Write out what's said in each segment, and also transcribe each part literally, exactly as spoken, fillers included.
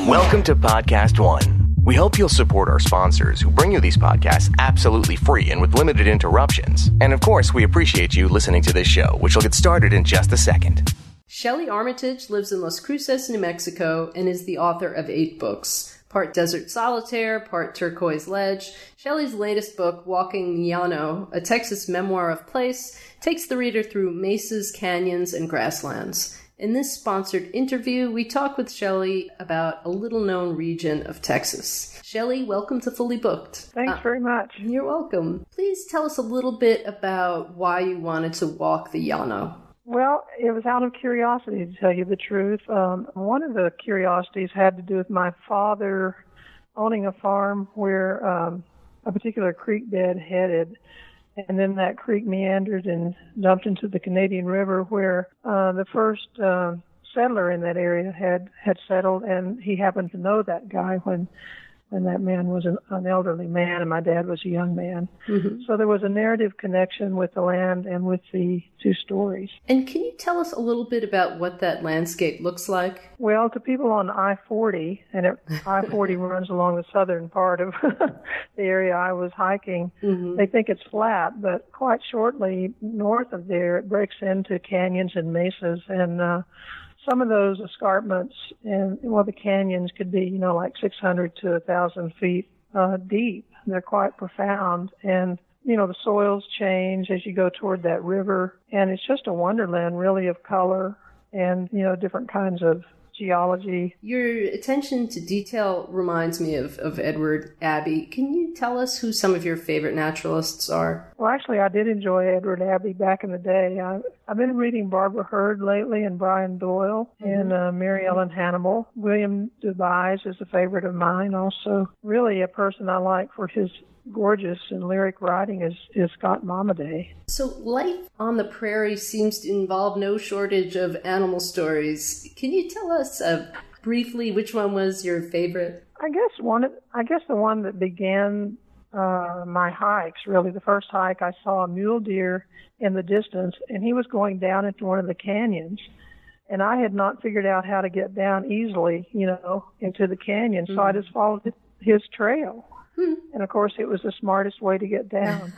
Welcome to Podcast One. We hope you'll support our sponsors who bring you these podcasts absolutely free and with limited interruptions. And of course, we appreciate you listening to this show, which will get started in just a second. Shelley Armitage lives in Las Cruces, New Mexico, and is the author of eight books. Part Desert Solitaire, part Turquoise Ledge. Shelley's latest book, Walking the Llano, a Texas memoir of place, takes the reader through mesas, canyons, and grasslands. In this sponsored interview, we talk with Shelley about a little-known region of Texas. Shelley, welcome to Fully Booked. Thanks uh, very much. You're welcome. Please tell us a little bit about why you wanted to walk the Llano. Well, it was out of curiosity, to tell you the truth. Um, one of the curiosities had to do with my father owning a farm where um, a particular creek bed headed, and then that creek meandered and dumped into the Canadian River, where uh, the first uh, settler in that area had, had settled, and he happened to know that guy when when that man was an, an elderly man and my dad was a young man. Mm-hmm. So there was a narrative connection with the land and with the two stories. And can you tell us a little bit about what that landscape looks like? Well, to people on I forty, and it, I forty runs along the southern part of the area I was hiking, mm-hmm. they think it's flat, but quite shortly north of there it breaks into canyons and mesas, and uh, some of those escarpments, and well, the canyons could be, you know, like six hundred to one thousand feet uh, deep. They're quite profound, and, you know, the soils change as you go toward that river, and it's just a wonderland, really, of color and, you know, different kinds of geology. Your attention to detail reminds me of, of Edward Abbey. Can you tell us who some of your favorite naturalists are? Well, actually, I did enjoy Edward Abbey back in the day. I, I've been reading Barbara Hurd lately and Brian Doyle mm-hmm. and uh, Mary Ellen Hannibal. William DeVise is a favorite of mine. Also, really a person I like for his gorgeous and lyric writing is, is Scott Momaday. So life on the prairie seems to involve no shortage of animal stories. Can you tell us uh, briefly which one was your favorite? I guess one. Of, I guess the one that began uh, my hikes, really. The first hike, I saw a mule deer in the distance, and he was going down into one of the canyons. And I had not figured out how to get down easily, you know, into the canyon, mm-hmm. so I just followed his trail. And, of course, it was the smartest way to get down.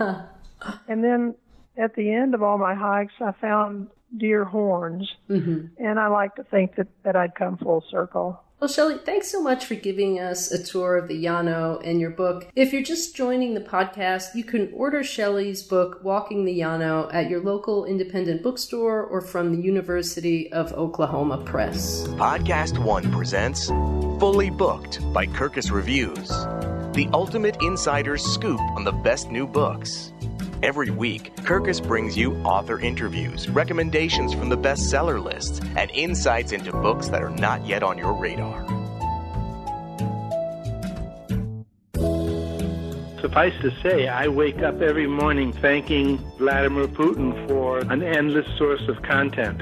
And then at the end of all my hikes, I found deer horns. Mm-hmm. And I like to think that, that I'd come full circle. Well, Shelley, thanks so much for giving us a tour of the Llano and your book. If you're just joining the podcast, you can order Shelley's book, Walking the Llano, at your local independent bookstore or from the University of Oklahoma Press. Podcast One presents Fully Booked by Kirkus Reviews, the ultimate insider's scoop on the best new books. Every week, Kirkus brings you author interviews, recommendations from the bestseller lists, and insights into books that are not yet on your radar. Suffice to say, I wake up every morning thanking Vladimir Putin for an endless source of content.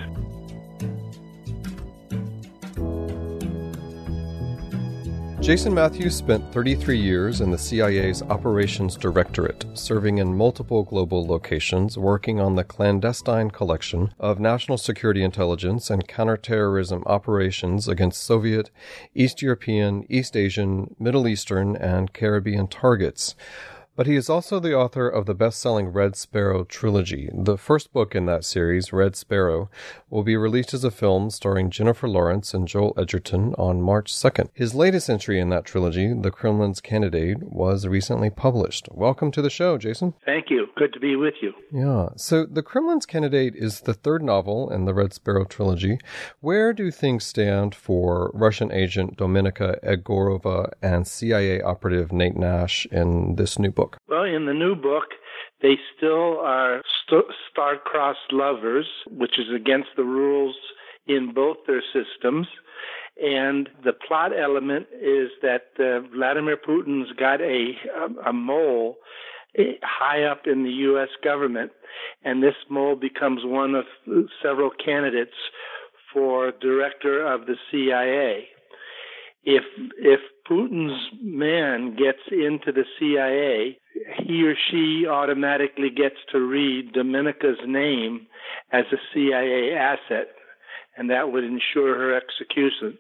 Jason Matthews spent thirty-three years in the C I A's Operations Directorate, serving in multiple global locations, working on the clandestine collection of national security intelligence and counterterrorism operations against Soviet, East European, East Asian, Middle Eastern, and Caribbean targets. But he is also the author of the best-selling Red Sparrow trilogy. The first book in that series, Red Sparrow, will be released as a film starring Jennifer Lawrence and Joel Edgerton on March second. His latest entry in that trilogy, The Kremlin's Candidate, was recently published. Welcome to the show, Jason. Thank you. Good to be with you. Yeah. So The Kremlin's Candidate is the third novel in the Red Sparrow trilogy. Where do things stand for Russian agent Dominika Egorova and C I A operative Nate Nash in this new book? Well, in the new book, they still are st- star-crossed lovers, which is against the rules in both their systems. And the plot element is that uh, Vladimir Putin's got a, a, a mole high up in the U S government, and this mole becomes one of several candidates for director of the C I A. If if Putin's man gets into the C I A, he or she automatically gets to read Dominika's name as a C I A asset, and that would ensure her execution.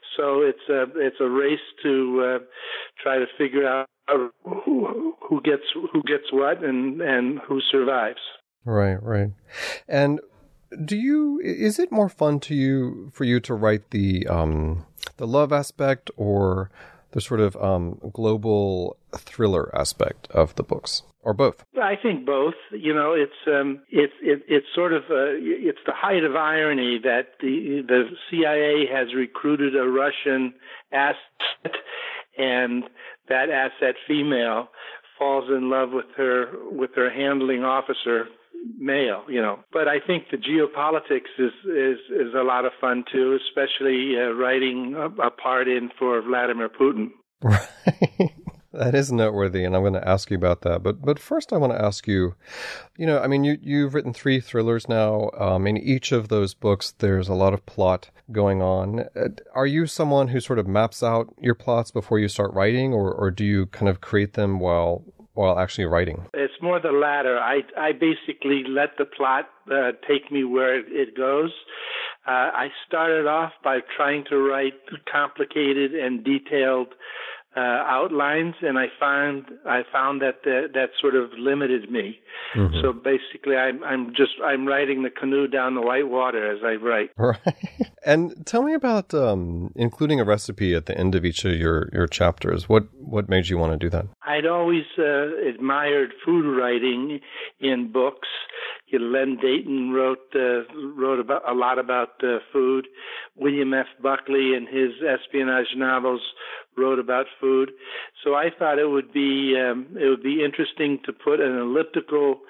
So it's a it's a race to uh, try to figure out who, who gets who gets what and, and who survives. Right, right. And do you is it more fun to you for you to write the um, the love aspect or the sort of um, global thriller aspect of the books, or both? I think both. You know, it's um, it's it, it's sort of uh, it's the height of irony that the the C I A has recruited a Russian asset, and that asset female falls in love with her with her handling officer male. You know, but I think the geopolitics is is is a lot of fun too, especially uh, writing a, a part in for Vladimir Putin. Right. That is noteworthy, and I'm going to ask you about that. But but first, I want to ask you, you know, I mean, you, you've written three thrillers now. Um, in each of those books, there's a lot of plot going on. Are you someone who sort of maps out your plots before you start writing, or, or do you kind of create them while while actually writing? It's more the latter. I, I basically let the plot uh, take me where it goes. Uh, I started off by trying to write complicated and detailed Uh, outlines, and I found I found that the, that sort of limited me. Mm-hmm. So basically, I'm I'm just I'm riding the canoe down the white water as I write. Right. And tell me about um, including a recipe at the end of each of your, your chapters. What what made you want to do that? I'd always uh, admired food writing in books. You know, Len Dayton wrote uh, wrote about a lot about uh, food. William F. Buckley in his espionage novels wrote about food. So I thought it would be um, it would be interesting to put an elliptical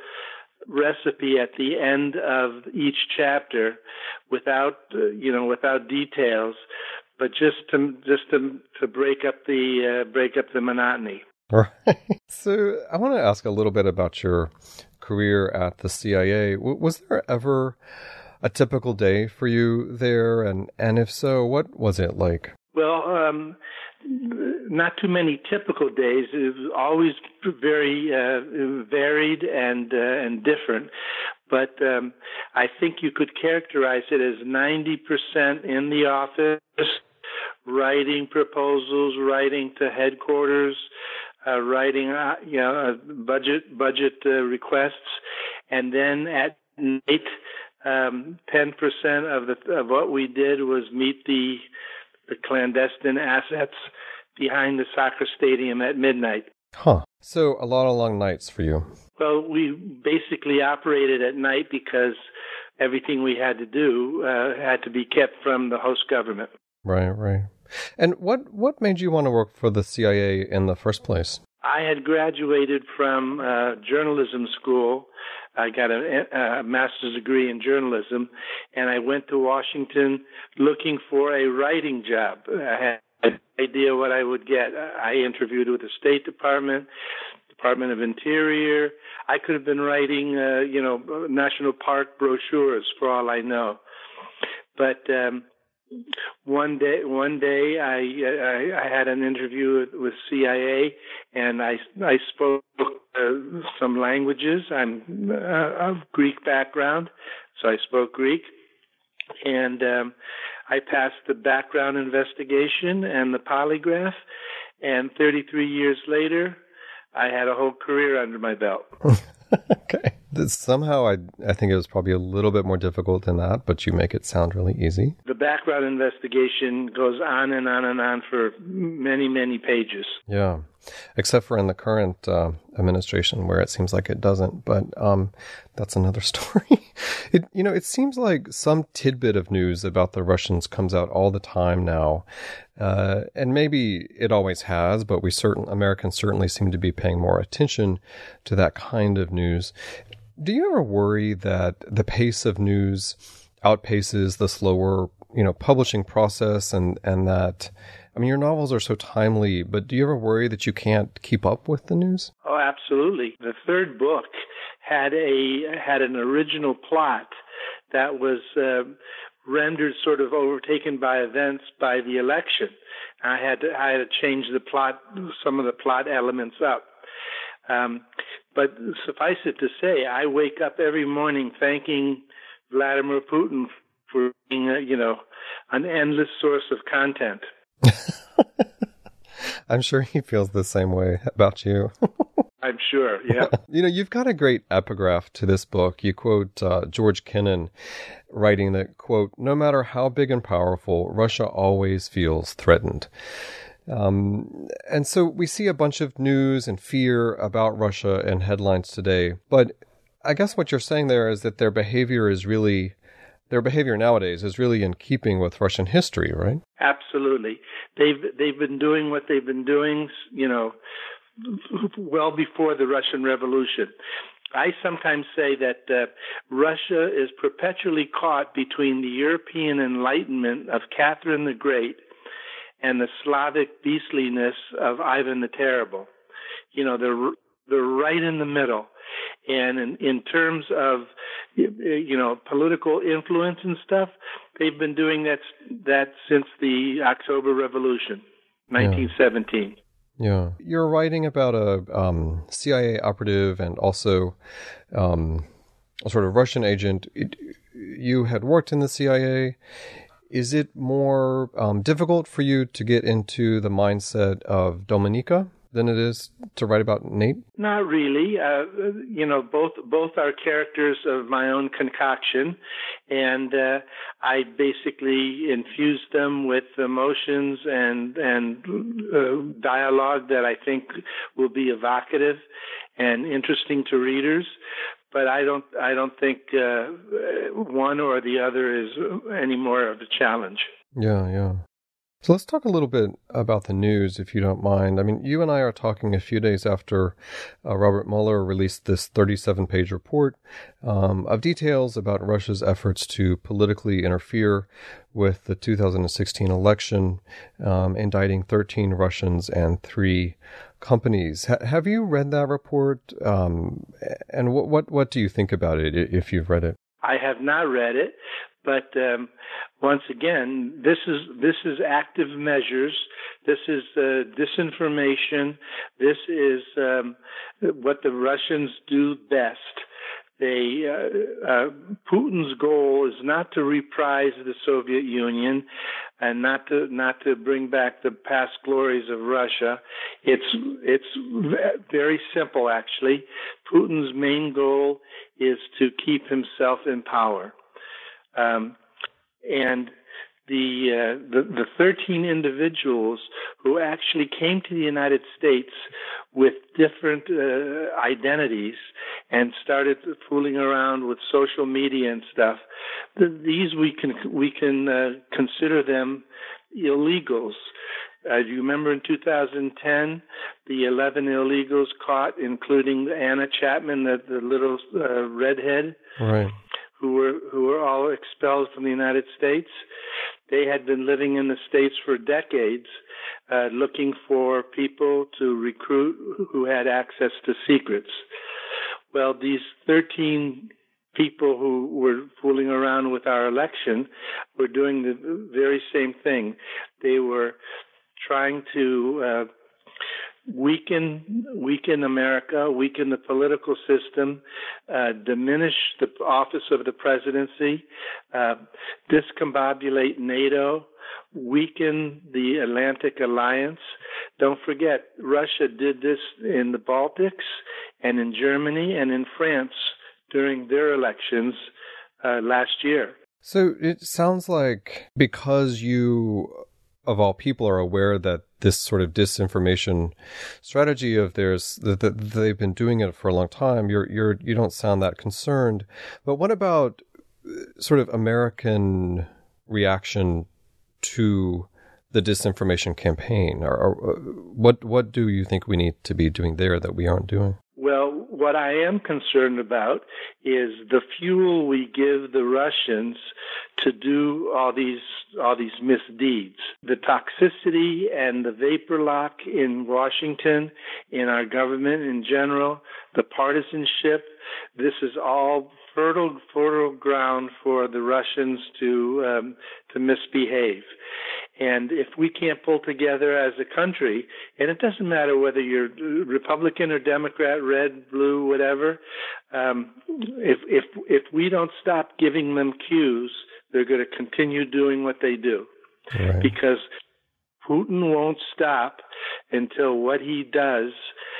recipe at the end of each chapter, without uh, you know without details, but just to just to to break up the uh, break up the monotony. Right. So I want to ask a little bit about your career at the C I A. W- was there ever a typical day for you there, and and if so, what was it like? Well, um, not too many typical days. It was always very uh, varied and uh, and different. But um, I think you could characterize it as ninety percent in the office, writing proposals, writing to headquarters, uh, writing uh, you know uh, budget budget uh, requests, and then at night, um, ten percent of the of what we did was meet the the clandestine assets behind the soccer stadium at midnight. Huh. So a lot of long nights for you. Well, we basically operated at night because everything we had to do uh, had to be kept from the host government. Right, right. And what, what made you want to work for the C I A in the first place? I had graduated from uh, journalism school. I got a, a master's degree in journalism, and I went to Washington looking for a writing job. I had no idea what I would get. I interviewed with the State Department, Department of Interior. I could have been writing, uh, you know, national park brochures for all I know. But um, one day, one day, I, I I had an interview with, with C I A, and I I spoke uh, some languages. I'm uh, of Greek background, so I spoke Greek, and um, I passed the background investigation and the polygraph. And thirty-three years later, I had a whole career under my belt. Okay. This, somehow, I I think it was probably a little bit more difficult than that, but you make it sound really easy. The background investigation goes on and on and on for many, many pages. Yeah, except for in the current uh, administration where it seems like it doesn't, but um, that's another story. It, you know, it seems like some tidbit of news about the Russians comes out all the time now. Uh, and maybe it always has, but we certain Americans certainly seem to be paying more attention to that kind of news. Do you ever worry that the pace of news outpaces the slower, you know, publishing process, and, and that, I mean, your novels are so timely, but do you ever worry that you can't keep up with the news? Oh, absolutely. The third book had a had an original plot that was uh, rendered sort of overtaken by events by the election. I had to, I had to change the plot, some of the plot elements up. Um, but suffice it to say, I wake up every morning thanking Vladimir Putin for being, uh, you know, an endless source of content. I'm sure he feels the same way about you. I'm sure, yeah. You know, you've got a great epigraph to this book. You quote uh, George Kennan writing that, quote, "No matter how big and powerful, Russia always feels threatened." Um, and so we see a bunch of news and fear about Russia in headlines today. But I guess what you're saying there is that their behavior is really, their behavior nowadays is really in keeping with Russian history, right? Absolutely. They've, they've been doing what they've been doing, you know, well before the Russian Revolution. I sometimes say that uh, Russia is perpetually caught between the European Enlightenment of Catherine the Great and the Slavic beastliness of Ivan the Terrible. You know, they're they're right in the middle. And in, in terms of, you know, political influence and stuff, they've been doing that that since the October Revolution, nineteen seventeen. Yeah. Yeah. You're writing about a um, C I A operative and also um, a sort of Russian agent. It, you had worked in the C I A. Is it more um, difficult for you to get into the mindset of Dominika than it is to write about Nate? Not really. Uh, you know, both both are characters of my own concoction, and uh, I basically infused them with emotions and and uh, dialogue that I think will be evocative and interesting to readers. But I don't I don't think uh, one or the other is any more of a challenge. Yeah, yeah. So let's talk a little bit about the news, if you don't mind. I mean, you and I are talking a few days after uh, Robert Mueller released this thirty-seven page report um, of details about Russia's efforts to politically interfere with the two thousand sixteen election, um, indicting thirteen Russians and three companies. H- have you read that report? Um, and what, what what do you think about it, if you've read it? I have not read it. But um, once again, this is this is active measures. This is uh, disinformation. This is um, what the Russians do best. They uh, uh, Putin's goal is not to reprise the Soviet Union and not to not to bring back the past glories of Russia. It's it's very simple, actually. Putin's main goal is to keep himself in power. Um, and the, uh, the the thirteen individuals who actually came to the United States with different uh, identities and started fooling around with social media and stuff, these we can we can uh, consider them illegals. Uh, do you remember in two thousand ten, the eleven illegals caught, including Anna Chapman, the, the little uh, redhead? Right. who were who were all expelled from the United States. They had been living in the States for decades, uh, looking for people to recruit who had access to secrets. Well, these thirteen people who were fooling around with our election were doing the very same thing. They were trying to uh, weaken weaken America, weaken the political system, uh, diminish the office of the presidency, uh, discombobulate NATO, weaken the Atlantic Alliance. Don't forget, Russia did this in the Baltics and in Germany and in France during their elections uh, last year. So it sounds like because you, of all people, are aware that this sort of disinformation strategy of theirs, that, that they've been doing it for a long time, you're you're you don't sound that concerned. But what about sort of American reaction to the disinformation campaign? Or, or what what do you think we need to be doing there that we aren't doing? Well, what I am concerned about is the fuel we give the Russians to do all these all these misdeeds. The toxicity and the vapor lock in Washington, in our government in general, the partisanship, this is all fertile fertile ground for the Russians to um, to misbehave. And if we can't pull together as a country, and it doesn't matter whether you're Republican or Democrat, red, blue, whatever, um, if if if we don't stop giving them cues, they're going to continue doing what they do. Right. Because Putin won't stop until what he does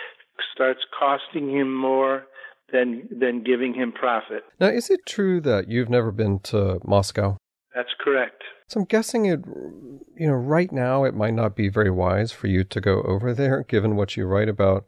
starts costing him more than than giving him profit. Now, is it true that you've never been to Moscow? That's correct. So I'm guessing it, you know, right now it might not be very wise for you to go over there, given what you write about.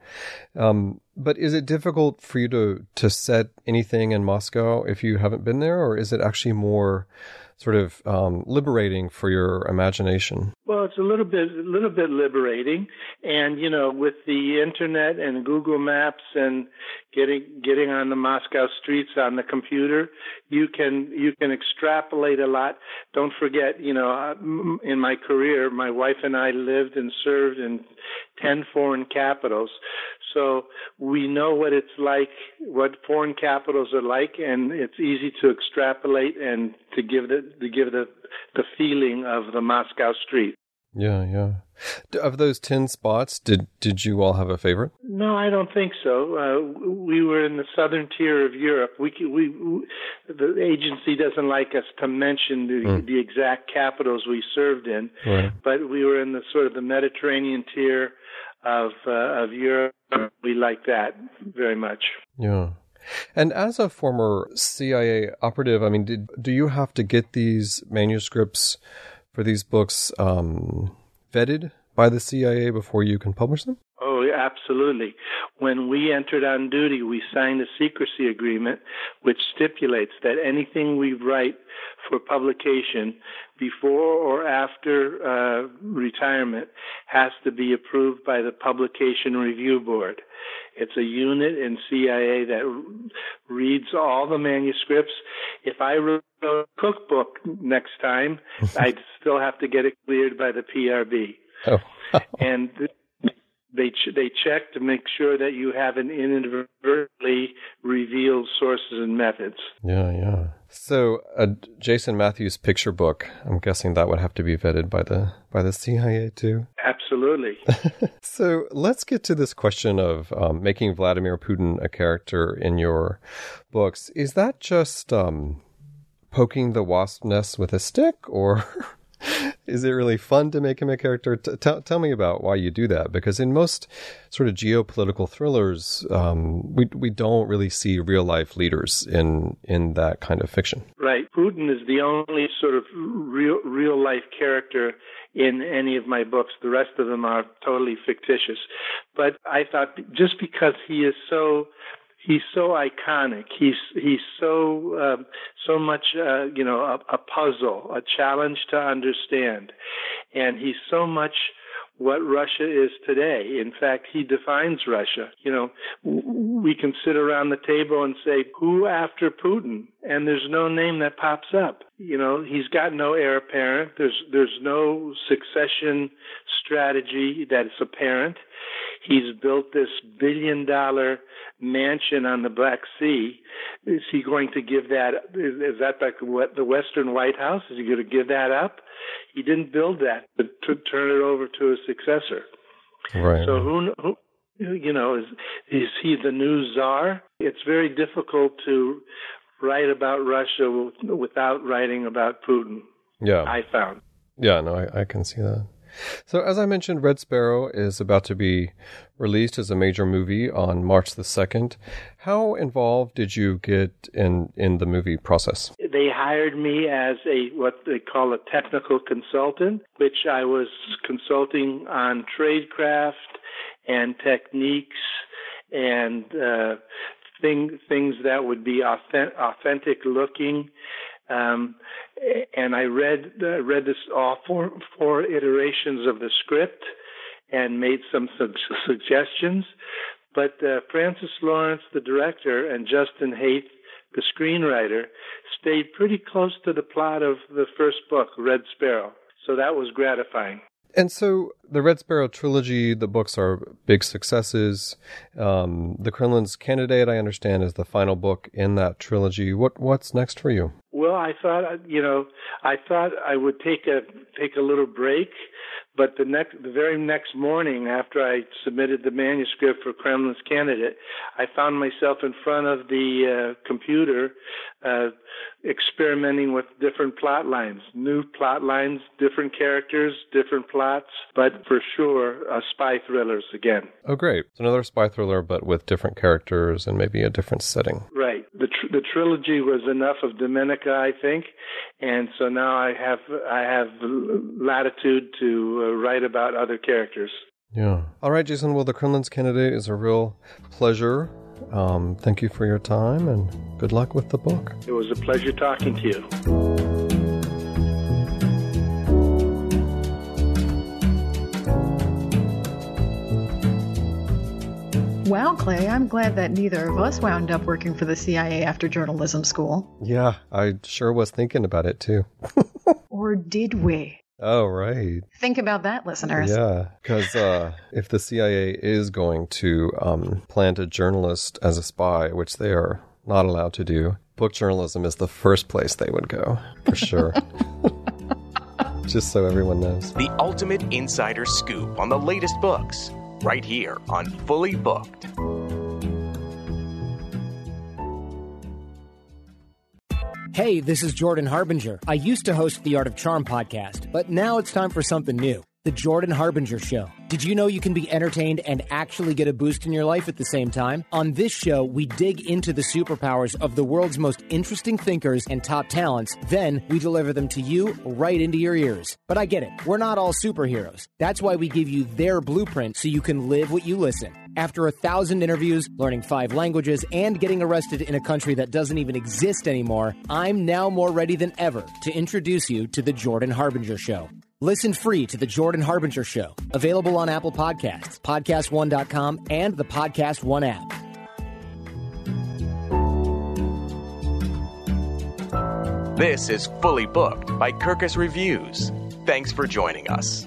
Um, but is it difficult for you to, to set anything in Moscow if you haven't been there, or is it actually more sort of um, liberating for your imagination? Well, it's a little bit, a little bit liberating, and you know, with the internet and Google Maps and getting getting on the Moscow streets on the computer, you can you can extrapolate a lot. Don't forget, you know, in my career, my wife and I lived and served in ten foreign capitals, so we know what it's like, what foreign capitals are like, and it's easy to extrapolate and to give the to give the the feeling of the Moscow street. Yeah, yeah. Of those ten spots, did did you all have a favorite? No, I don't think so. Uh, we were in the southern tier of Europe. We, we, we the agency doesn't like us to mention the, mm. the exact capitals we served in, right. but we were in the sort of the Mediterranean tier of uh, of Europe. We like that very much. Yeah. And as a former C I A operative, I mean, did, do you have to get these manuscripts for these books um, vetted by the C I A before you can publish them? Oh, absolutely. When we entered on duty, we signed a secrecy agreement which stipulates that anything we write for publication before or after uh, retirement has to be approved by the Publication Review Board. It's a unit in C I A that reads all the manuscripts. If I wrote a cookbook next time, I'd still have to get it cleared by the P R B. Oh. And they ch- they check to make sure that you haven't inadvertently revealed sources and methods. Yeah, yeah. So a Jason Matthews picture book, I'm guessing that would have to be vetted by the by the C I A too. Absolutely. So let's get to this question of um, making Vladimir Putin a character in your books. Is that just um, poking the wasp nest with a stick, or is it really fun to make him a character? T- t- tell me about why you do that, because in most sort of geopolitical thrillers, um, we we don't really see real life leaders in in that kind of fiction. Right. Putin is the only sort of real real life character in any of my books. The rest of them are totally fictitious. But I thought just because he is so He's so iconic. He's he's so um, so much uh, you know a, a puzzle, a challenge to understand, and he's so much what Russia is today. In fact, he defines Russia. You know, we can sit around the table and say, "Who after Putin?" and there's no name that pops up. You know, he's got no heir apparent. There's there's no succession strategy that is apparent. He's built this billion dollar mansion on the Black Sea. Is he going to give that? Is, is that like the Western White House? Is he going to give that up? He didn't build that, but to turn it over to a successor. Right. So who, who you know, is is he the new czar? It's very difficult to write about Russia without writing about Putin. Yeah, I found. Yeah, no, I, I can see that. So, as I mentioned, Red Sparrow is about to be released as a major movie on March the second. How involved did you get in, in the movie process? They hired me as a what they call a technical consultant, which I was consulting on tradecraft and techniques and uh, thing, things that would be authentic, authentic looking. Um, and I read uh, read this all four four iterations of the script and made some su- suggestions. But uh, Francis Lawrence, the director, and Justin Haidt, the screenwriter, stayed pretty close to the plot of the first book, Red Sparrow. So that was gratifying. And so the Red Sparrow trilogy, the books are big successes. Um, the Kremlin's Candidate, I understand, is the final book in that trilogy. What What's next for you? Well, I thought, you know, I thought I would take a take a little break, But the next, the very next morning, after I submitted the manuscript for Kremlin's Candidate, I found myself in front of the uh, computer, uh, experimenting with different plot lines, new plot lines, different characters, different plots, but for sure, uh, spy thrillers again. Oh, great. It's another spy thriller, but with different characters and maybe a different setting. Right. The tr- the trilogy was enough of Domenica, I think, and so now I have I have latitude to uh, write about other characters. Yeah. All right, Jason. Well, The Kremlin's Candidate is a real pleasure. Um, thank you for your time, and good luck with the book. It was a pleasure talking to you. Wow, Clay, I'm glad that neither of us wound up working for the C I A after journalism school. Yeah, I sure was thinking about it, too. Or did we? Oh, right. Think about that, listeners. Yeah, because uh, if the C I A is going to um, plant a journalist as a spy, which they are not allowed to do, book journalism is the first place they would go, for sure. Just so everyone knows. The ultimate insider scoop on the latest books, right here on Fully Booked. Hey, this is Jordan Harbinger. I used to host the Art of Charm podcast, but now it's time for something new. The Jordan Harbinger Show. Did you know you can be entertained and actually get a boost in your life at the same time? On this show, we dig into the superpowers of the world's most interesting thinkers and top talents. Then we deliver them to you right into your ears. But I get it. We're not all superheroes. That's why we give you their blueprint so you can live what you listen. After a thousand interviews, learning five languages, and getting arrested in a country that doesn't even exist anymore, I'm now more ready than ever to introduce you to The Jordan Harbinger Show. Listen free to The Jordan Harbinger Show, available on Apple Podcasts, podcast one dot com, and the Podcast One app. This is Fully Booked by Kirkus Reviews. Thanks for joining us.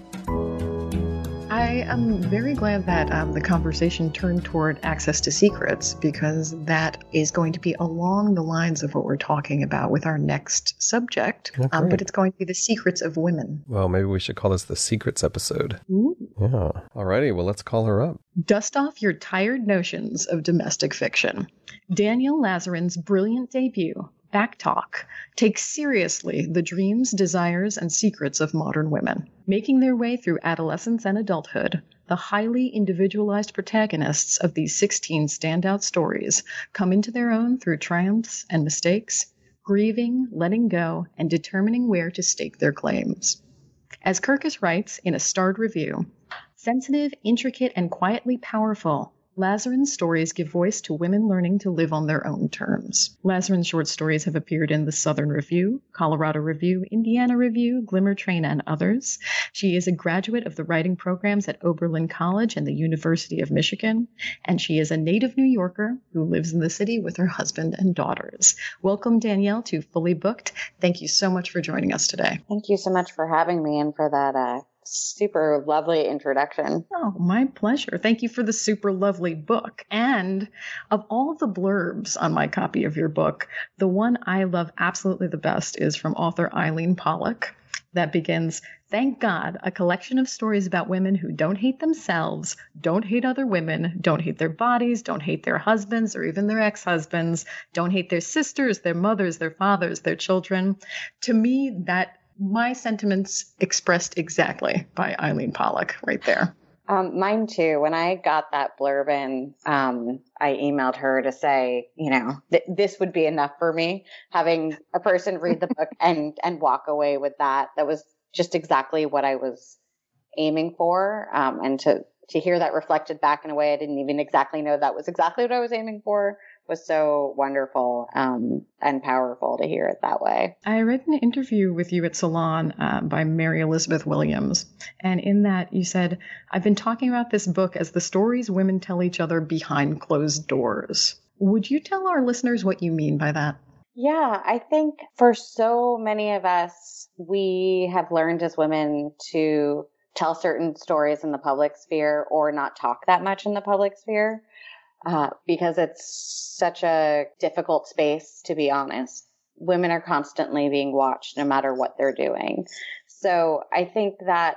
I am very glad that um, the conversation turned toward access to secrets, because that is going to be along the lines of what we're talking about with our next subject, Oh, um, great. but it's going to be the secrets of women. Well, maybe we should call this the Secrets episode. Ooh. Yeah. Alrighty, well, let's call her up. Dust off your tired notions of domestic fiction. Danielle Lazarin's brilliant debut, Backtalk, takes seriously the dreams, desires, and secrets of modern women. Making their way through adolescence and adulthood, the highly individualized protagonists of these sixteen standout stories come into their own through triumphs and mistakes, grieving, letting go, and determining where to stake their claims. As Kirkus writes in a starred review, sensitive, intricate, and quietly powerful, Lazarin's stories give voice to women learning to live on their own terms. Lazarin's short stories have appeared in the Southern Review, Colorado Review, Indiana Review, Glimmer Train, and others. She is a graduate of the writing programs at Oberlin College and the University of Michigan, and she is a native New Yorker who lives in the city with her husband and daughters. Welcome, Danielle, to Fully Booked. Thank you so much for joining us today. Thank you so much for having me and for that uh, super lovely introduction. Oh, my pleasure. Thank you for the super lovely book. And of all the blurbs on my copy of your book, the one I love absolutely the best is from author Eileen Pollock, that begins, "Thank God, a collection of stories about women who don't hate themselves, don't hate other women, don't hate their bodies, don't hate their husbands or even their ex-husbands, don't hate their sisters, their mothers, their fathers, their children." To me, that my sentiments expressed exactly by Eileen Pollock right there. Um, mine too. When I got that blurb in, um, I emailed her to say, you know, th- this would be enough for me, having a person read the book and, and walk away with that. That was just exactly what I was aiming for. Um, and to, to hear that reflected back in a way I didn't even exactly know that was exactly what I was aiming for was so wonderful um, and powerful to hear it that way. I read an interview with you at Salon uh, by Mary Elizabeth Williams, and in that you said, "I've been talking about this book as the stories women tell each other behind closed doors." Would you tell our listeners what you mean by that? Yeah, I think for so many of us, we have learned as women to tell certain stories in the public sphere or not talk that much in the public sphere. Uh, because it's such a difficult space, to be honest. Women are constantly being watched no matter what they're doing. So I think that, you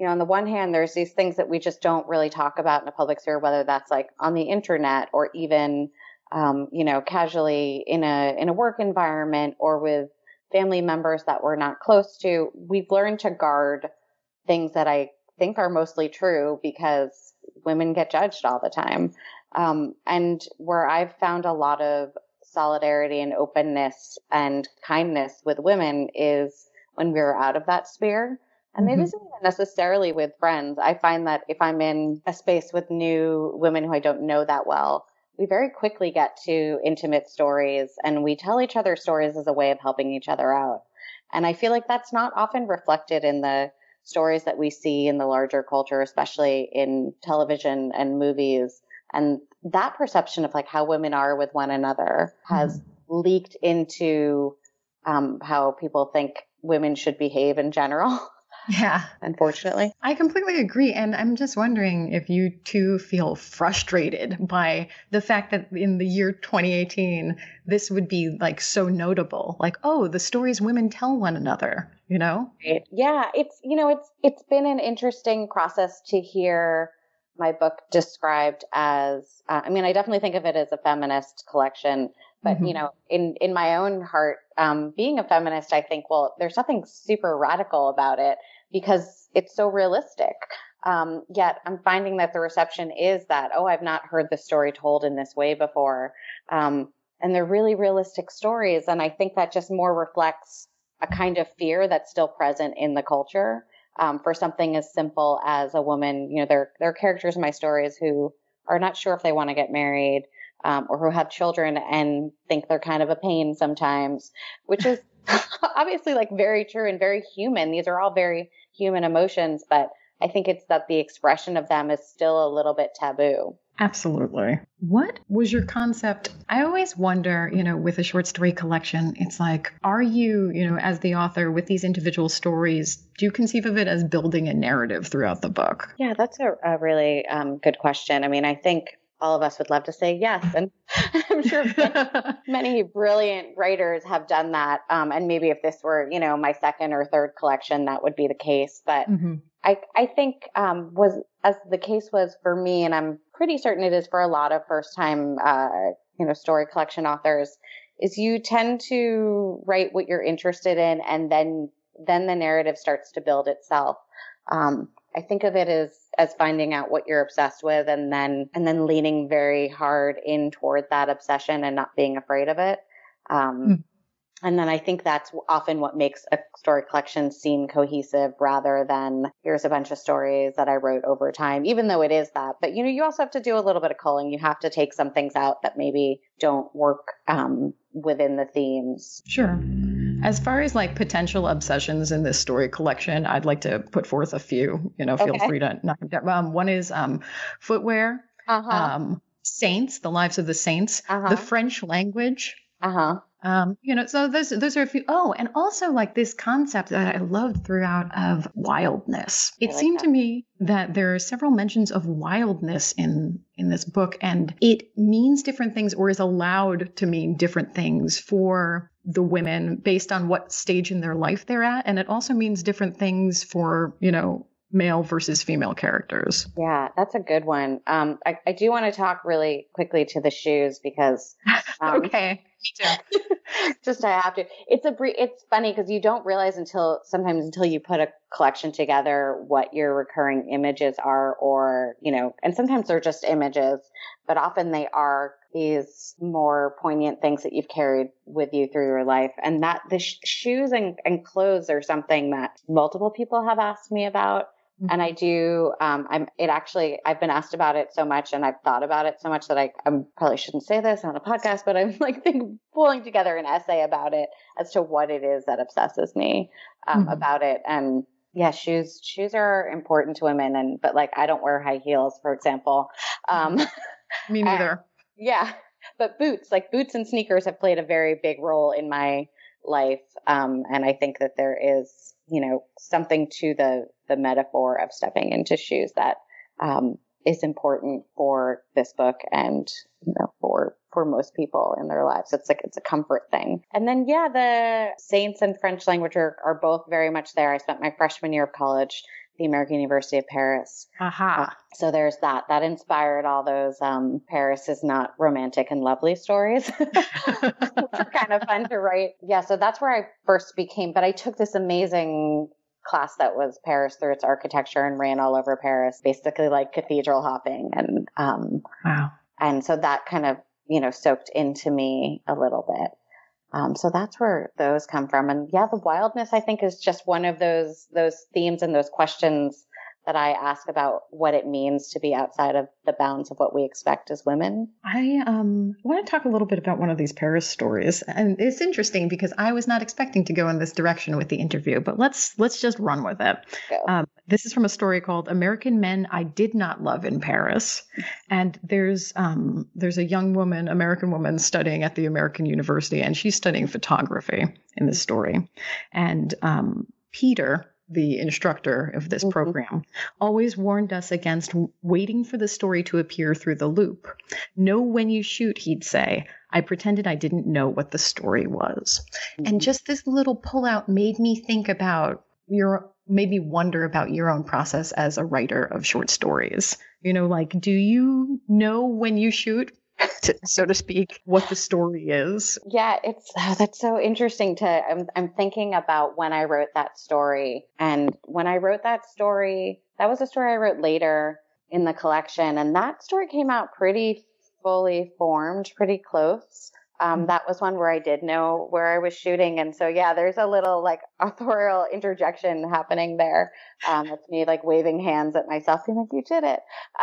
you know, on the one hand, there's these things that we just don't really talk about in the public sphere, whether that's like on the internet or even, um, you know, casually in a, in a work environment or with family members that we're not close to. We've learned to guard things that I think are mostly true because women get judged all the time. Um, and where I've found a lot of solidarity and openness and kindness with women is when we're out of that sphere. And mm-hmm. it isn't even necessarily with friends. I find that if I'm in a space with new women who I don't know that well, we very quickly get to intimate stories and we tell each other stories as a way of helping each other out. And I feel like that's not often reflected in the stories that we see in the larger culture, especially in television and movies. And that perception of like how women are with one another has mm-hmm. leaked into um, how people think women should behave in general. Yeah. Unfortunately. I completely agree. And I'm just wondering if you too feel frustrated by the fact that in the year twenty eighteen, this would be like so notable. Like, oh, the stories women tell one another, you know? Right. Yeah. It's, you know, it's, it's been an interesting process to hear my book described as, uh, I mean, I definitely think of it as a feminist collection, but, mm-hmm. you know, in, in my own heart, um, being a feminist, I think, well, there's something super radical about it because it's so realistic. Um, yet I'm finding that the reception is that, oh, I've not heard the story told in this way before. Um, and they're really realistic stories. And I think that just more reflects a kind of fear that's still present in the culture. Um, for something as simple as a woman, you know, there, there are characters in my stories who are not sure if they want to get married, um, or who have children and think they're kind of a pain sometimes, which is obviously like very true and very human. These are all very human emotions, but I think it's that the expression of them is still a little bit taboo. Absolutely. What was your concept? I always wonder, you know, with a short story collection, it's like, are you, you know, as the author with these individual stories, do you conceive of it as building a narrative throughout the book? Yeah, that's a, a really um, good question. I mean, I think all of us would love to say yes. And I'm sure many, many brilliant writers have done that. Um, and maybe if this were, you know, my second or third collection, that would be the case. But mm-hmm. I, I think um, was as the case was for me, and I'm pretty certain it is for a lot of first time, uh, you know, story collection authors, is you tend to write what you're interested in, and then then the narrative starts to build itself. Um, I think of it as as finding out what you're obsessed with, and then and then leaning very hard in toward that obsession and not being afraid of it. Um, mm. And then I think that's often what makes a story collection seem cohesive rather than here's a bunch of stories that I wrote over time, even though it is that. But, you know, you also have to do a little bit of culling. You have to take some things out that maybe don't work um, within the themes. Sure. As far as like potential obsessions in this story collection, I'd like to put forth a few, you know, feel okay. free to knock them down. Um, one is um, footwear, uh-huh. um, saints, the lives of the saints, uh-huh. the French language. Uh-huh. Um, you know, so those, those are a few. Oh, and also like this concept that I loved throughout of wildness. It like seemed that. to me that there are several mentions of wildness in, in this book, and it means different things or is allowed to mean different things for the women based on what stage in their life they're at. And it also means different things for, you know, male versus female characters. Yeah, that's a good one. Um, I, I do want to talk really quickly to the shoes because. Um, okay. Me too. Just I have to. It's a brief, it's funny because you don't realize until sometimes until you put a collection together what your recurring images are, or you know, and sometimes they're just images, but often they are these more poignant things that you've carried with you through your life. And that the sh- shoes and, and clothes are something that multiple people have asked me about. And I do, um, I'm, it actually, I've been asked about it so much and I've thought about it so much that I, I probably shouldn't say this on a podcast, but I'm like think, pulling together an essay about it as to what it is that obsesses me, um, mm-hmm. about it. And yeah, shoes, shoes are important to women. And, but like, I don't wear high heels, for example. Um, me neither. And, yeah. But boots, like boots and sneakers have played a very big role in my life. Um, and I think that there is, you know, something to the, the metaphor of stepping into shoes that, um, is important for this book and, you know, for, for most people in their lives. It's like, it's a comfort thing. And then, yeah, the saints and French language are, are both very much there. I spent my freshman year of college the American University of Paris. Aha. Uh, so there's that. That inspired all those um, Paris is not romantic and lovely stories, which are kind of fun to write. Yeah, so that's where I first became, but I took this amazing class that was Paris through its architecture and ran all over Paris, basically like cathedral hopping. And um, wow. And so that kind of, you know, soaked into me a little bit. Um, so that's where those come from. And yeah, the wildness, I think, is just one of those those themes and those questions that I ask about what it means to be outside of the bounds of what we expect as women. I um, want to talk a little bit about one of these Paris stories. And it's interesting because I was not expecting to go in this direction with the interview, but let's let's just run with it. Um, this is from a story called American Men I Did Not Love in Paris. And there's um, there's a young woman, American woman, studying at the American University, and she's studying photography in this story. And um, Peter, the instructor of this program, always warned us against waiting for the story to appear through the loop. Know when you shoot, he'd say. I pretended I didn't know what the story was. Mm-hmm. And just this little pullout made me think about your, made me wonder about your own process as a writer of short stories. You know, like, do you know when you shoot? To, so to speak, what the story is. Yeah, it's oh, that's so interesting to I'm I'm thinking about when I wrote that story. And when I wrote that story, that was a story I wrote later in the collection, and that story came out pretty fully formed, pretty close. Um, that was one where I did know where I was shooting. And so, yeah, there's a little like authorial interjection happening there. Um, it's me like waving hands at myself, being like, you did it.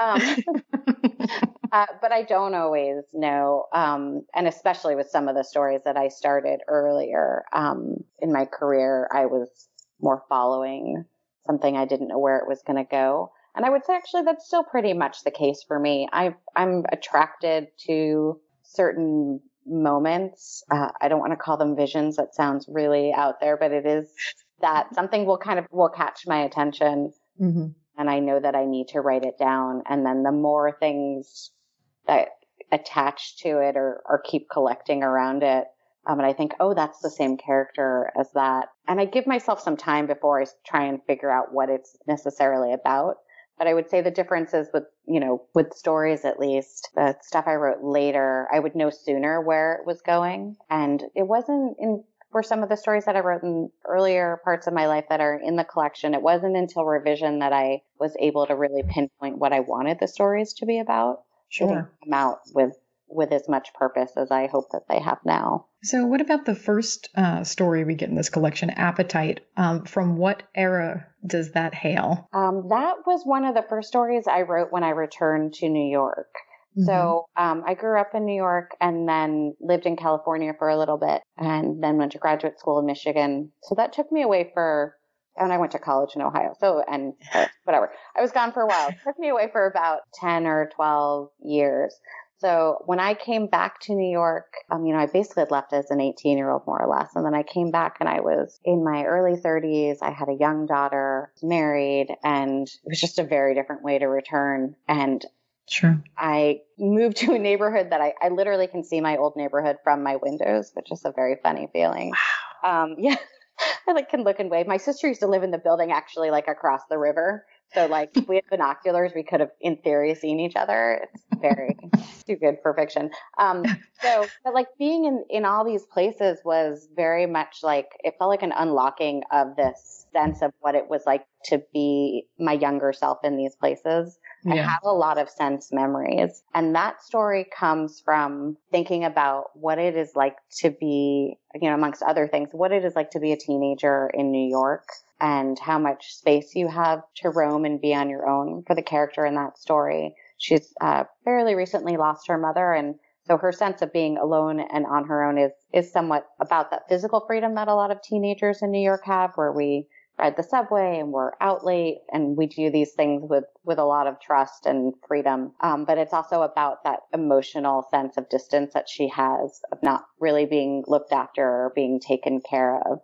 Um, uh, but I don't always know. Um, and especially with some of the stories that I started earlier um, in my career, I was more following something I didn't know where it was going to go. And I would say actually that's still pretty much the case for me. I, I'm attracted to certain moments. Uh, I don't want to call them visions. That sounds really out there, but it is that something will kind of will catch my attention. Mm-hmm. And I know that I need to write it down. And then the more things that attach to it or, or keep collecting around it. Um, and I think, oh, that's the same character as that. And I give myself some time before I try and figure out what it's necessarily about. But I would say the difference is with, you know, with stories, at least, the stuff I wrote later, I would know sooner where it was going. And it wasn't in, for some of the stories that I wrote in earlier parts of my life that are in the collection, it wasn't until revision that I was able to really pinpoint what I wanted the stories to be about. Sure. They didn't come out with, with as much purpose as I hope that they have now. So what about the first uh, story we get in this collection, Appetite? Um, from what era does that hail? Um, that was one of the first stories I wrote when I returned to New York. Mm-hmm. So um, I grew up in New York and then lived in California for a little bit and then went to graduate school in Michigan. So that took me away for, and I went to college in Ohio. So, and uh, whatever. I was gone for a while. It took me away for about ten or twelve years. So when I came back to New York, um, you know, I basically had left as an eighteen year old more or less. And then I came back and I was in my early thirties. I had a young daughter, married, and it was just a very different way to return. And sure. I moved to a neighborhood that I, I literally can see my old neighborhood from my windows, which is a very funny feeling. Wow. Um, yeah, I like can look and wave. My sister used to live in the building actually like across the river. So like if we had binoculars, we could have in theory seen each other. It's very too good for fiction. Um, so but like being in, in all these places was very much like, it felt like an unlocking of this sense of what it was like to be my younger self in these places. Yeah. I have a lot of sense memories. And that story comes from thinking about what it is like to be, you know, amongst other things, what it is like to be a teenager in New York and how much space you have to roam and be on your own. For the character in that story, she's uh, fairly recently lost her mother. And so her sense of being alone and on her own is, is somewhat about that physical freedom that a lot of teenagers in New York have, where we ride the subway and we're out late and we do these things with, with a lot of trust and freedom. Um, but it's also about that emotional sense of distance that she has of not really being looked after or being taken care of.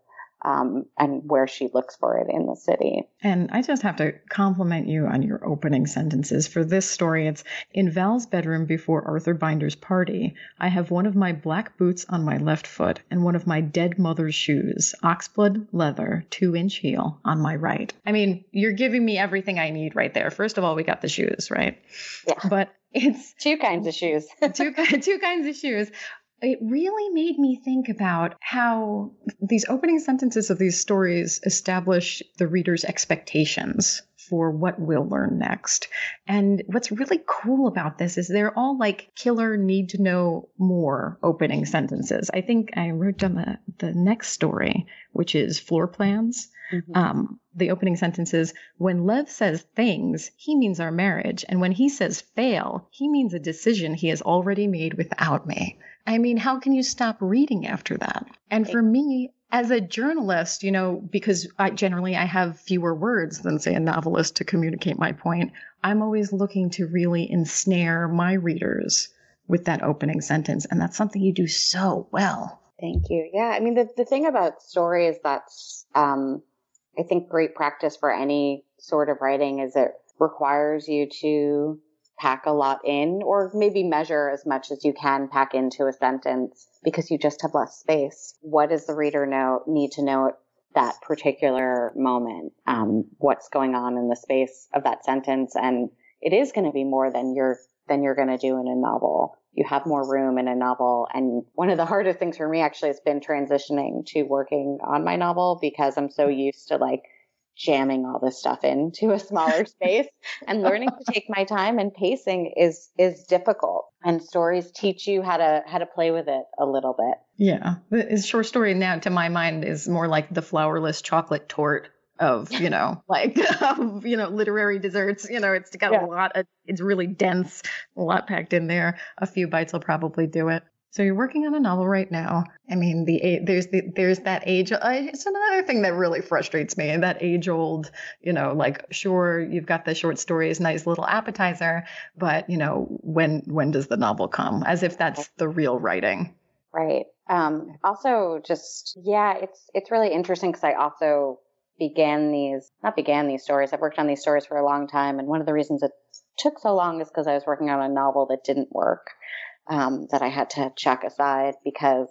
um, and where she looks for it in the city. And I just have to compliment you on your opening sentences. For this story, it's, in Val's bedroom before Arthur Binder's party, I have one of my black boots on my left foot and one of my dead mother's shoes, oxblood leather, two-inch heel, on my right. I mean, you're giving me everything I need right there. First of all, we got the shoes, right? Yeah. But it's two kinds of shoes. two, two kinds of shoes. It really made me think about how these opening sentences of these stories establish the reader's expectations for what we'll learn next. And what's really cool about this is they're all like killer need to know more opening sentences. I think I wrote down the, the next story, which is Floor Plans. Mm-hmm. Um, the opening sentence is, when Lev says things, he means our marriage. And when he says fail, he means a decision he has already made without me. I mean, how can you stop reading after that? And for me, as a journalist, you know, because I generally I have fewer words than, say, a novelist to communicate my point, I'm always looking to really ensnare my readers with that opening sentence. And that's something you do so well. Thank you. Yeah. I mean, the, the thing about stories that's, um, I think, great practice for any sort of writing is it requires you to pack a lot in, or maybe measure as much as you can pack into a sentence, because you just have less space. What does the reader know need to know at that particular moment? Um, what's going on in the space of that sentence? And it is going to be more than you're than you're going to do in a novel. You have more room in a novel. And one of the hardest things for me actually has been transitioning to working on my novel, because I'm so used to like jamming all this stuff into a smaller space, and learning to take my time and pacing is, is difficult. And stories teach you how to, how to play with it a little bit. Yeah. The short story now, to my mind, is more like the flourless chocolate torte of, you know, like, um, you know, literary desserts. You know, it's got yeah. a lot of, it's really dense, a lot packed in there. A few bites will probably do it. So you're working on a novel right now. I mean, the there's the there's that age. It's another thing that really frustrates me. That age old, you know, like, sure, you've got the short stories, nice little appetizer, but you know, when when does the novel come? As if that's the real writing. Right. Um, also, just yeah, it's it's really interesting because I also began these not began these stories. I've worked on these stories for a long time, and one of the reasons it took so long is because I was working on a novel that didn't work. Um, that I had to chuck aside because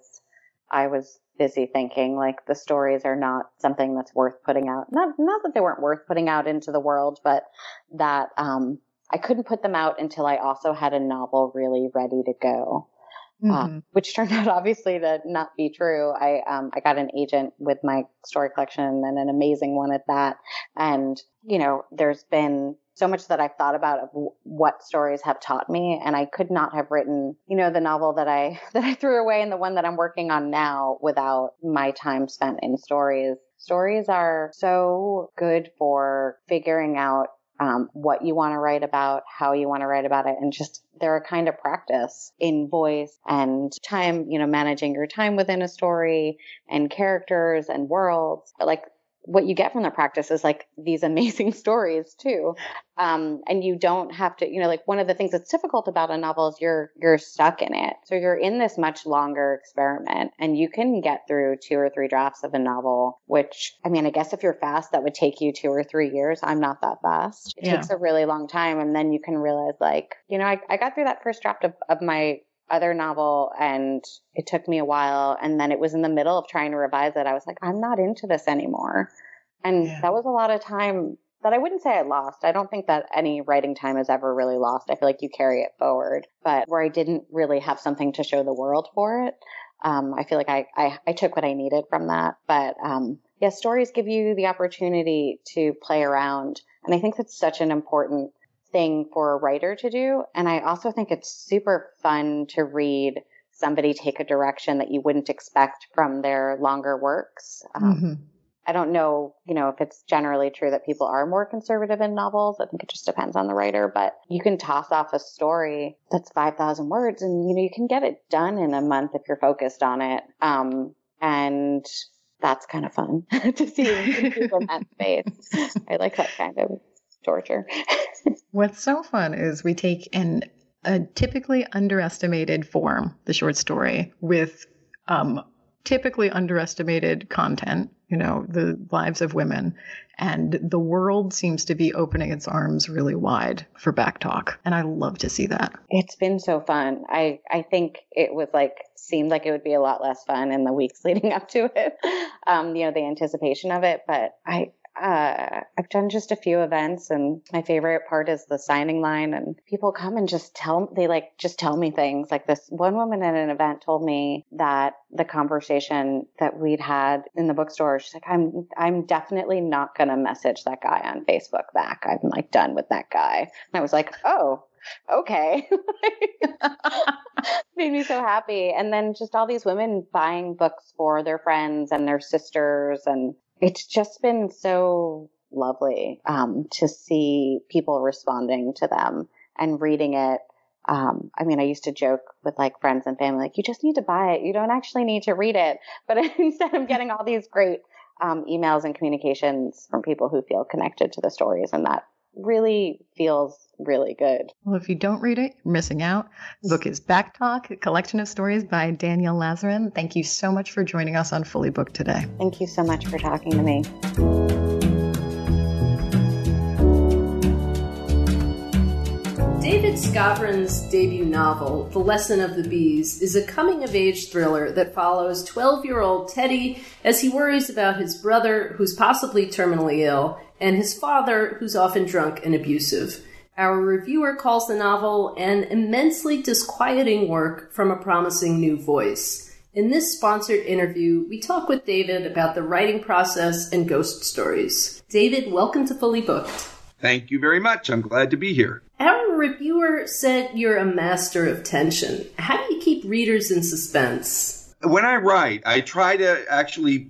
I was busy thinking like the stories are not something that's worth putting out. Not, not that they weren't worth putting out into the world, but that um, I couldn't put them out until I also had a novel really ready to go. Mm-hmm. Uh, which turned out obviously to not be true. I um, I got an agent with my story collection, and an amazing one at that. And, you know, there's been so much that I've thought about of w- what stories have taught me, and I could not have written, you know, the novel that I that I threw away and the one that I'm working on now without my time spent in stories. Stories are so good for figuring out Um, what you want to write about, how you want to write about it, and just they're a kind of practice in voice and time, you know, managing your time within a story and characters and worlds. But like what you get from the practice is like these amazing stories too. Um, and you don't have to, you know, like one of the things that's difficult about a novel is you're, you're stuck in it. So you're in this much longer experiment, and you can get through two or three drafts of a novel, which, I mean, I guess if you're fast, that would take you two or three years. I'm not that fast. It yeah. takes a really long time. And then you can realize like, you know, I, I got through that first draft of, of my other novel, and it took me a while. And then it was in the middle of trying to revise it. I was like, I'm not into this anymore. And yeah. that was a lot of time that I wouldn't say I lost. I don't think that any writing time is ever really lost. I feel like you carry it forward. But where I didn't really have something to show the world for it, um, I feel like I, I, I took what I needed from that. But um, yeah, stories give you the opportunity to play around. And I think that's such an important thing for a writer to do. And I also think it's super fun to read somebody take a direction that you wouldn't expect from their longer works. Um, mm-hmm. I don't know, you know, if it's generally true that people are more conservative in novels. I think it just depends on the writer, but you can toss off a story that's five thousand words and, you know, you can get it done in a month if you're focused on it. Um, and that's kind of fun to see people in that space. I like that kind of torture. What's so fun is we take an, a typically underestimated form, the short story, with, um, typically underestimated content, you know, the lives of women. And the world seems to be opening its arms really wide for Back Talk. And I love to see that. It's been so fun. I, I think it was like, seemed like it would be a lot less fun in the weeks leading up to it. Um, you know, the anticipation of it. But I, Uh, I've done just a few events, and my favorite part is the signing line, and people come and just tell, they like just tell me things. Like this one woman at an event told me that the conversation that we'd had in the bookstore, she's like, I'm, I'm definitely not going to message that guy on Facebook back. I'm like done with that guy. And I was like, oh, okay. Made me so happy. And then just all these women buying books for their friends and their sisters, and it's just been so lovely um, to see people responding to them and reading it. Um, I mean, I used to joke with like friends and family, like, you just need to buy it. You don't actually need to read it. But instead, I'm getting all these great um, emails and communications from people who feel connected to the stories. And that really feels really good. Well, if you don't read it, you're missing out. The book is Back Talk, a collection of stories by Danielle Lazarin. Thank you so much for joining us on Fully Booked today. Thank you so much for talking to me. David Skavron's debut novel, The Lesson of the Bees, is a coming-of-age thriller that follows twelve-year-old Teddy as he worries about his brother, who's possibly terminally ill, and his father, who's often drunk and abusive. Our reviewer calls the novel an immensely disquieting work from a promising new voice. In this sponsored interview, we talk with David about the writing process and ghost stories. David, welcome to Fully Booked. Thank you very much. I'm glad to be here. Our reviewer said you're a master of tension. How do you keep readers in suspense? When I write, I try to actually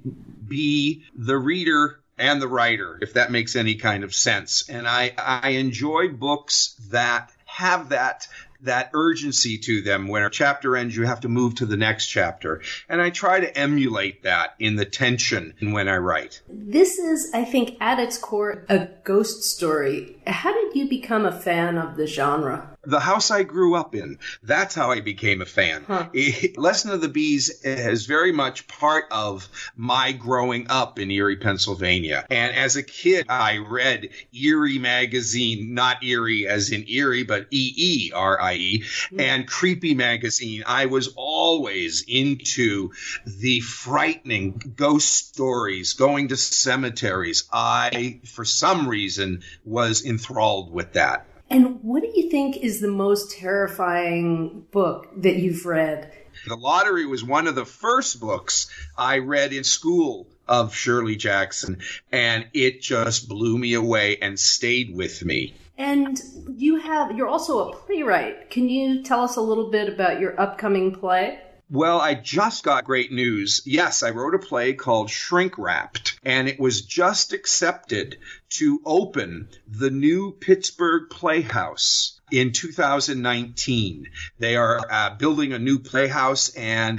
be the reader and the writer, if that makes any kind of sense. And I, I enjoy books that have that that urgency to them. When a chapter ends, you have to move to the next chapter. And I try to emulate that in the tension when I write. This is, I think, at its core, a ghost story. How did you become a fan of the genre? The house I grew up in. That's how I became a fan. Huh. It, Lesson of the Bees is very much part of my growing up in Erie, Pennsylvania. And as a kid, I read Eerie magazine, not Erie as in Erie, but E E R I E, mm-hmm. and Creepy magazine. I was always into the frightening ghost stories, going to cemeteries. I, for some reason, was enthralled with that. And what do you think is the most terrifying book that you've read? The Lottery was one of the first books I read in school of Shirley Jackson, and it just blew me away and stayed with me. And you have, you're also a playwright. Can you tell us a little bit about your upcoming play? Well, I just got great news. Yes, I wrote a play called Shrink Wrapped, and it was just accepted to open the new Pittsburgh Playhouse in two thousand nineteen. They are uh, building a new playhouse, and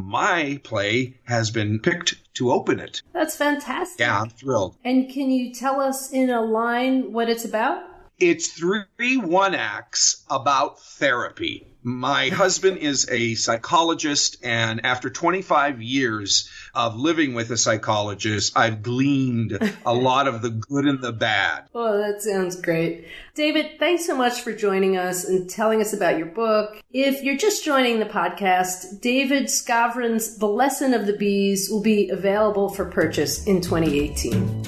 my play has been picked to open it. That's fantastic. Yeah, I'm thrilled. And can you tell us in a line what it's about? It's three one-acts about therapy. My husband is a psychologist, and after twenty-five years of living with a psychologist, I've gleaned a lot of the good and the bad. Oh, that sounds great. David, thanks so much for joining us and telling us about your book. If you're just joining the podcast, David Skavron's The Lesson of the Bees will be available for purchase in twenty eighteen.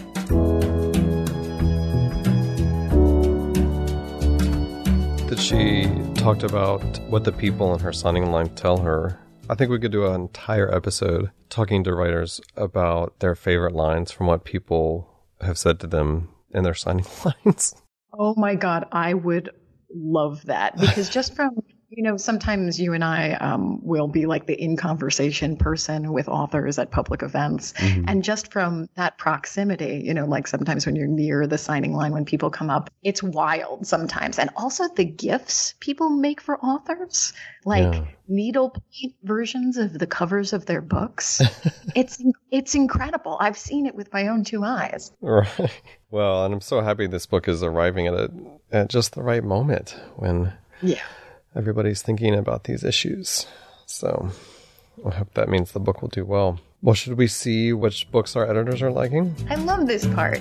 That she talked about what the people in her signing line tell her. I think we could do an entire episode talking to writers about their favorite lines from what people have said to them in their signing lines. Oh my God, I would love that. Because just from, you know, sometimes you and I um, will be like the in conversation person with authors at public events. Mm-hmm. And just from that proximity, you know, like sometimes when you're near the signing line, when people come up, it's wild sometimes. And also the gifts people make for authors, like yeah. needlepoint versions of the covers of their books. it's it's incredible. I've seen it with my own two eyes. Right. Well, and I'm so happy this book is arriving at a, at just the right moment when... Yeah. Everybody's thinking about these issues. So I hope that means the book will do well. Well, should we see which books our editors are liking? I love this part.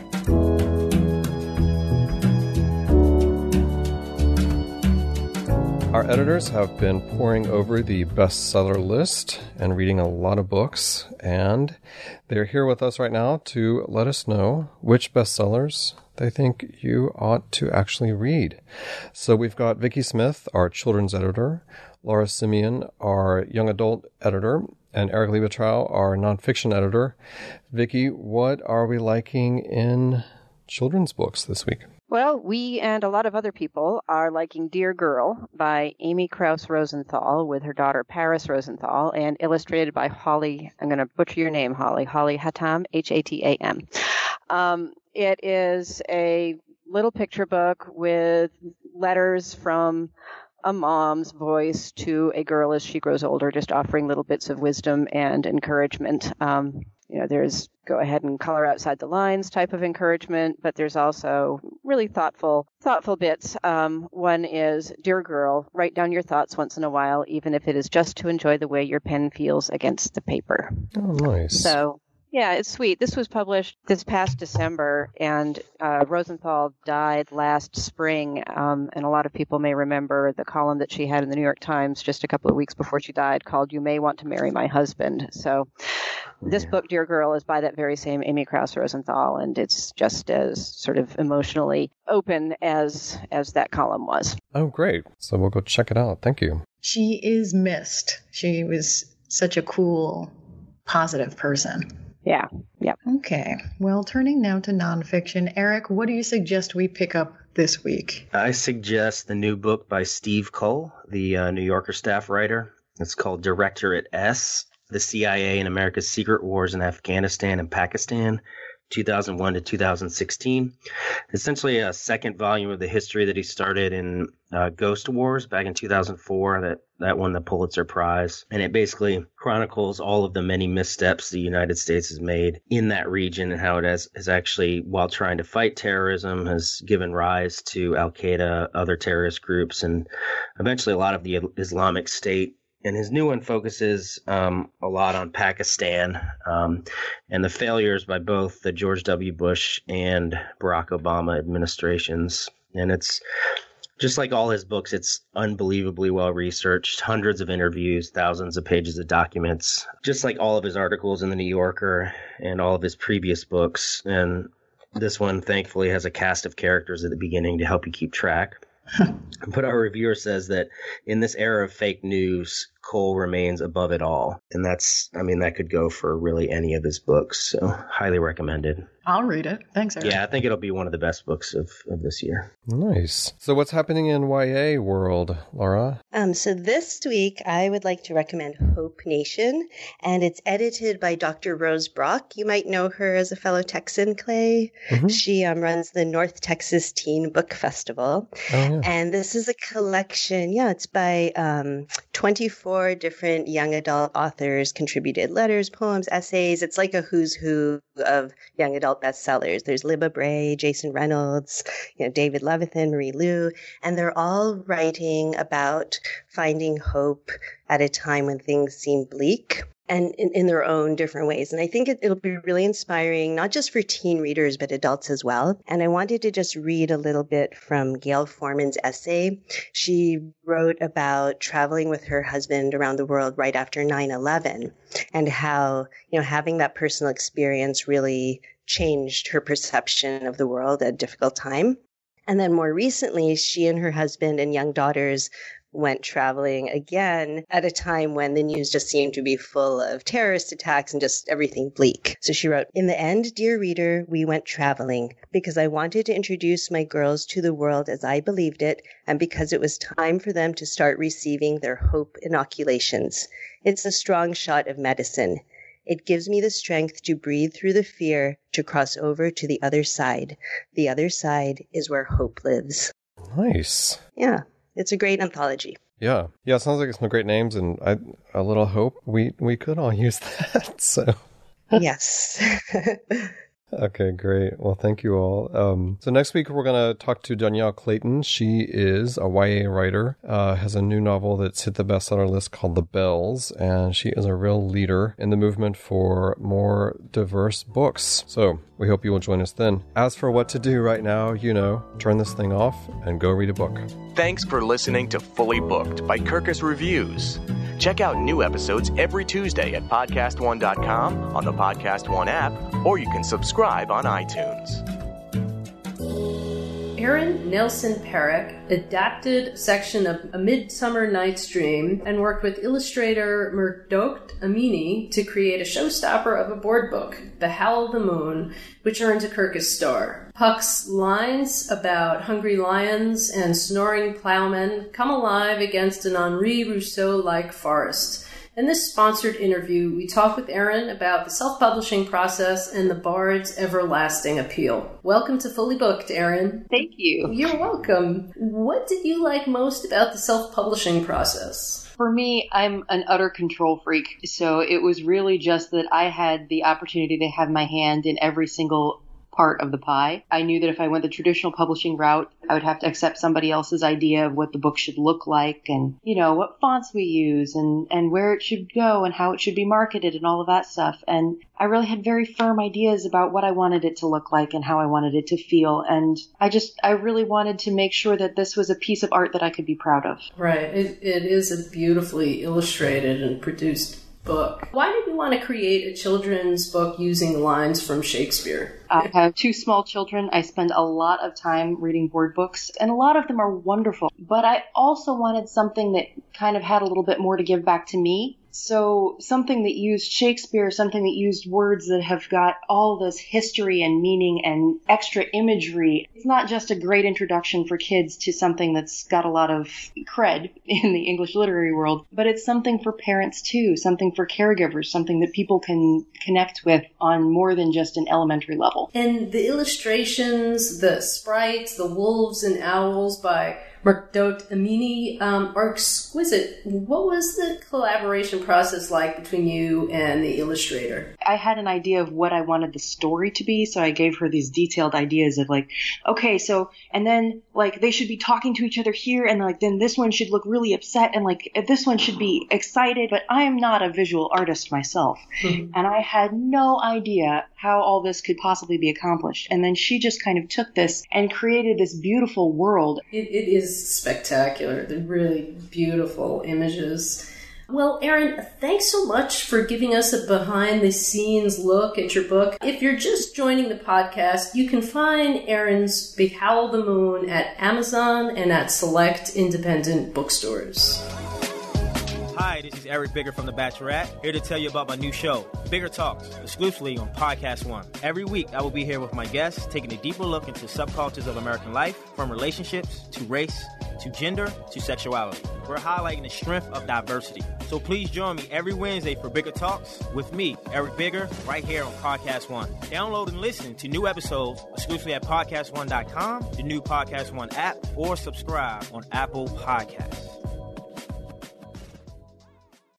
Our editors have been poring over the bestseller list and reading a lot of books, and they're here with us right now to let us know which bestsellers they think you ought to actually read. So we've got Vicki Smith, our children's editor, Laura Simeon, our young adult editor, and Eric Liebetrau, our nonfiction editor. Vicki, what are we liking in children's books this week? Well, we and a lot of other people are liking Dear Girl by Amy Krauss Rosenthal with her daughter Paris Rosenthal and illustrated by Holly, I'm going to butcher your name, Holly, Holly Hatam, H A T A M. Um, it is a little picture book with letters from a mom's voice to a girl as she grows older, just offering little bits of wisdom and encouragement. Um, you know, there's go ahead and color outside the lines type of encouragement, but there's also really thoughtful, thoughtful bits. Um, one is, Dear Girl, write down your thoughts once in a while, even if it is just to enjoy the way your pen feels against the paper. Oh, nice. So, yeah, it's sweet. This was published this past December, and uh, Rosenthal died last spring, um, and a lot of people may remember the column that she had in the New York Times just a couple of weeks before she died called You May Want to Marry My Husband. So this book, Dear Girl, is by that very same Amy Krauss Rosenthal, and it's just as sort of emotionally open as as that column was. Oh, great. So we'll go check it out. Thank you. She is missed. She was such a cool, positive person. Yeah. Yeah. Okay. Well, turning now to nonfiction, Eric, what do you suggest we pick up this week? I suggest the new book by Steve Cole, the uh, New Yorker staff writer. It's called Directorate S, The C I A and America's Secret Wars in Afghanistan and Pakistan, two thousand one to two thousand sixteen. Essentially a second volume of the history that he started in uh, Ghost Wars back in two thousand four, that, that won the Pulitzer Prize. And it basically chronicles all of the many missteps the United States has made in that region and how it has, has actually, while trying to fight terrorism, has given rise to Al-Qaeda, other terrorist groups, and eventually a lot of the Islamic State. And his new one focuses um, a lot on Pakistan um, and the failures by both the George W. Bush and Barack Obama administrations. And it's just like all his books, it's unbelievably well researched, hundreds of interviews, thousands of pages of documents, just like all of his articles in the New Yorker and all of his previous books. And this one, thankfully, has a cast of characters at the beginning to help you keep track. But our reviewer says that in this era of fake news, Cole remains above it all. And that's, I mean, that could go for really any of his books. So highly recommended. I'll read it. Thanks, Eric. Yeah, I think it'll be one of the best books of, of this year. Nice. So what's happening in Y A world, Laura? Um, so this week, I would like to recommend Hope Nation, and it's edited by Doctor Rose Brock. You might know her as a fellow Texan, Clay. Mm-hmm. She um, runs the North Texas Teen Book Festival. Oh, yeah. And this is a collection, yeah, it's by um, twenty-four different young adult authors, contributed letters, poems, essays. It's like a who's who of young adult bestsellers. There's Libba Bray, Jason Reynolds, you know, David Levithan, Marie Lu, and they're all writing about finding hope at a time when things seem bleak, and in, in their own different ways. And I think it, it'll be really inspiring, not just for teen readers, but adults as well. And I wanted to just read a little bit from Gail Foreman's essay. She wrote about traveling with her husband around the world right after nine eleven, and how, you know, having that personal experience really changed her perception of the world at a difficult time. And then more recently, she and her husband and young daughters went traveling again at a time when the news just seemed to be full of terrorist attacks and just everything bleak. So she wrote, "In the end, dear reader, we went traveling because I wanted to introduce my girls to the world as I believed it, and because it was time for them to start receiving their hope inoculations. It's a strong shot of medicine. It gives me the strength to breathe through the fear, to cross over to the other side. The other side is where hope lives." Nice. Yeah. It's a great anthology. Yeah. Yeah, it sounds like it's some great names, and I, a little hope. We we could all use that, so. Yes. Okay, great. Well, thank you all. Um, so next week, we're going to talk to Danielle Clayton. She is a Y A writer, uh, has a new novel that's hit the bestseller list called The Bells, and she is a real leader in the movement for more diverse books. So we hope you will join us then. As for what to do right now, you know, turn this thing off and go read a book. Thanks for listening to Fully Booked by Kirkus Reviews. Check out new episodes every Tuesday at podcast one dot com, on the Podcast One app, or you can subscribe on iTunes. Erin Nelson Perrick adapted a section of A Midsummer Night's Dream and worked with illustrator Murdoch Amini to create a showstopper of a board book, The Howl of the Moon, which earned a Kirkus star. Puck's lines about hungry lions and snoring plowmen come alive against an Henri Rousseau-like forest. In this sponsored interview, we talk with Erin about the self-publishing process and the Bard's everlasting appeal. Welcome to Fully Booked, Erin. Thank you. You're welcome. What did you like most about the self-publishing process? For me, I'm an utter control freak, so it was really just that I had the opportunity to have my hand in every single part of the pie. I knew that if I went the traditional publishing route, I would have to accept somebody else's idea of what the book should look like and, you know, what fonts we use and, and where it should go and how it should be marketed and all of that stuff. And I really had very firm ideas about what I wanted it to look like and how I wanted it to feel. And I just, I really wanted to make sure that this was a piece of art that I could be proud of. Right. It, it is a beautifully illustrated and produced book. Why did you want to create a children's book using lines from Shakespeare? I have two small children. I spend a lot of time reading board books, and a lot of them are wonderful. But I also wanted something that kind of had a little bit more to give back to me. So something that used Shakespeare, something that used words that have got all this history and meaning and extra imagery. It's not just a great introduction for kids to something that's got a lot of cred in the English literary world, but it's something for parents too, something for caregivers, something that people can connect with on more than just an elementary level. And the illustrations, the sprites, the wolves and owls by Murdoch Amini um, are exquisite. What was the collaboration process like between you and the illustrator? I had an idea of what I wanted the story to be, so I gave her these detailed ideas of like, okay, so, and then like they should be talking to each other here, and like then this one should look really upset, and like this one should be excited, but I am not a visual artist myself. Mm-hmm. And I had no idea how all this could possibly be accomplished. And then she just kind of took this and created this beautiful world. It, it is spectacular. They're really beautiful images. Well, Erin, thanks so much for giving us a behind-the-scenes look at your book. If you're just joining the podcast, you can find Erin's The Howl of the Moon at Amazon and at select independent bookstores. Hi, this is Eric Bigger from The Bachelorette, here to tell you about my new show, Bigger Talks, exclusively on Podcast One. Every week, I will be here with my guests, taking a deeper look into subcultures of American life, from relationships to race to gender to sexuality. We're highlighting the strength of diversity. So please join me every Wednesday for Bigger Talks with me, Eric Bigger, right here on Podcast One. Download and listen to new episodes exclusively at podcast one dot com, the new Podcast One app, or subscribe on Apple Podcasts.